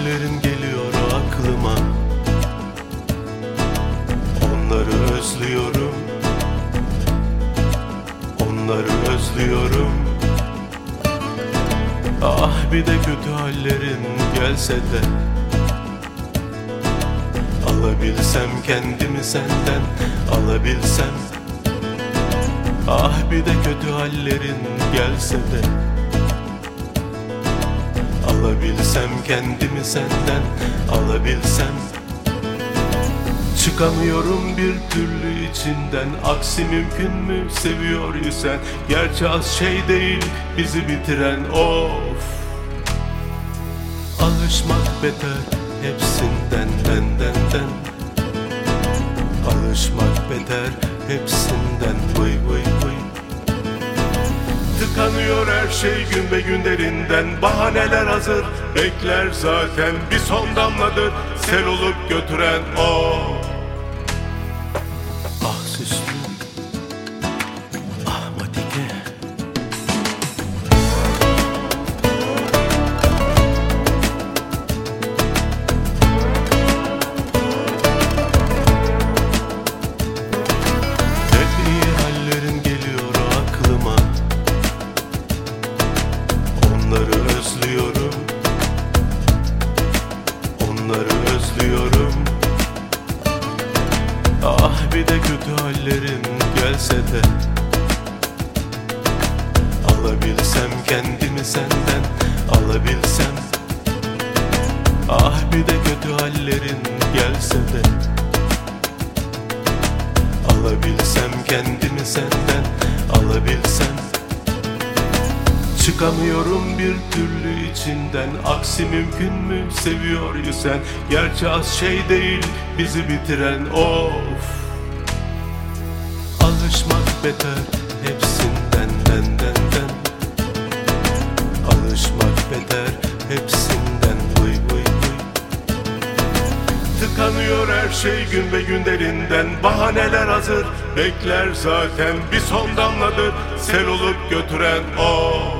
hallerin geliyor aklıma. Onları özlüyorum, onları özlüyorum. Ah bir de kötü hallerin gelse de alabilsem kendimi senden, alabilsem. Ah bir de kötü hallerin gelse de alabilsem kendimi senden, alabilsem. Çıkamıyorum bir türlü içinden, aksi mümkün mü seviyor isen? Gerçi az şey değil bizi bitiren, of. Alışmak beter hepsinden, den. Alışmak beter hepsinden, vıy vıy vıy. Tıkanıyor her şey gün be gün derinden. Bahaneler hazır bekler zaten, bir son damladır sel olup götüren o. Ah süslü, ah matike. Hep iyi hallerin geliyor aklıma. Onları özlüyorum, onları özlüyorum. Ah bir de kötü hallerin gelse de alabilsem kendimi senden, alabilsem. Ah bir de kötü hallerin gelse de alabilsem kendimi senden, alabilsem. Çıkamıyorum bir türlü içinden, aksi mümkün mü seviyor isen? Gerçi az şey değil bizi bitiren, of. Alışmak beter hepsinden, den. Alışmak beter hepsinden, vıy vıy vıy. Tıkanıyor her şey gün be gün derinden. Bahaneler hazır bekler zaten, bir son damladır sel olup götüren o.